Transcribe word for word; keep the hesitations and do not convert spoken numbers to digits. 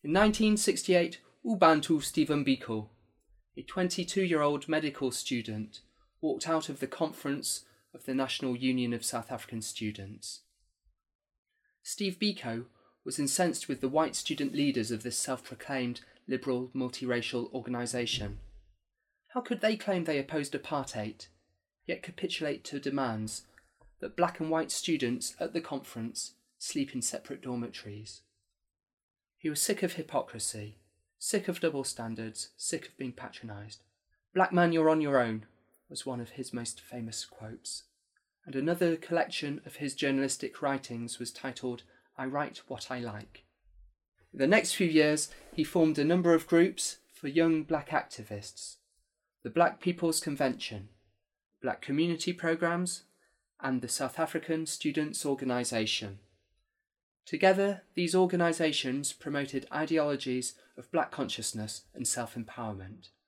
In nineteen sixty-eight, Ubuntu Stephen Biko, a twenty-two-year-old medical student, walked out of the conference of the National Union of South African Students. Steve Biko was incensed with the white student leaders of this self-proclaimed liberal multiracial organisation. How could they claim they opposed apartheid, yet capitulate to demands that black and white students at the conference sleep in separate dormitories? He was sick of hypocrisy, sick of double standards, sick of being patronised. "Black man, you're on your own," was one of his most famous quotes, and another collection of his journalistic writings was titled "I Write What I Like." In the next few years, he formed a number of groups for young black activists: the Black People's Convention, Black Community Programmes, and the South African Students' Organisation. Together, these organisations promoted ideologies of black consciousness and self-empowerment.